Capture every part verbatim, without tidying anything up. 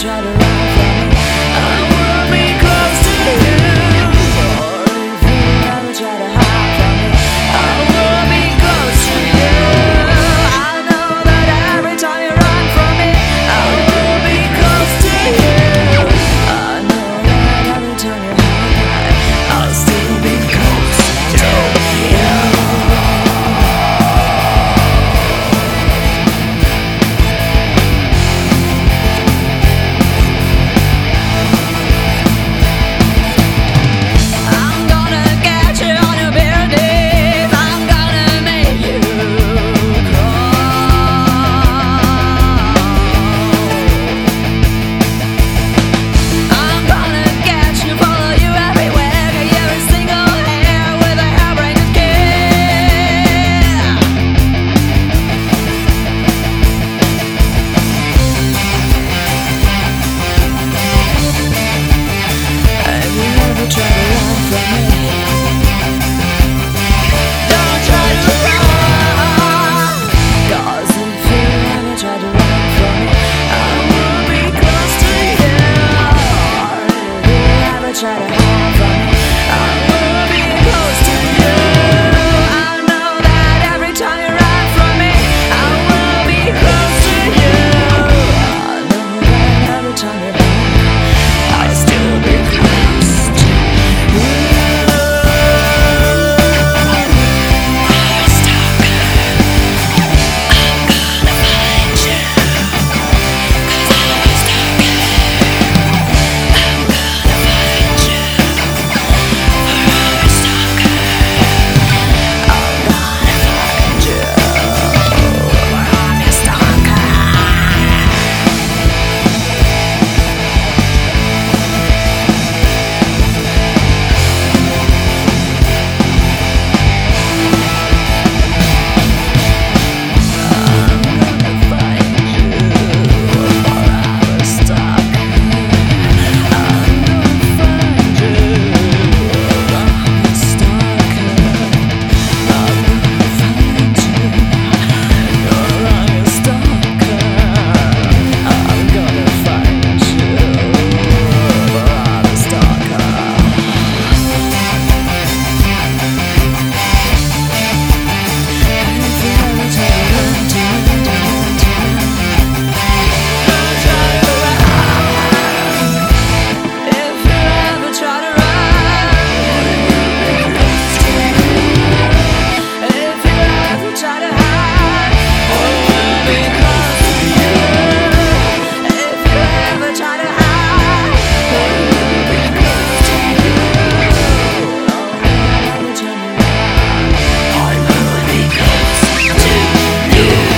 try to run from me, I will be close to you. Or if you ever try to hide from me, I will be close to you. I know that every time you run from me, I will be close to you. I know that every time you hide, I'll still be close to you. Try to hide from me, I will be close to you. I know that every time you run from me, I will be close to you. I know that every time you hide, I'll still be close to you. I'm stuck. I'm gonna find you, 'cause I'm stuck. I'm gonna find you.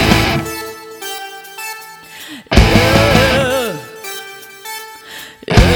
Yeah.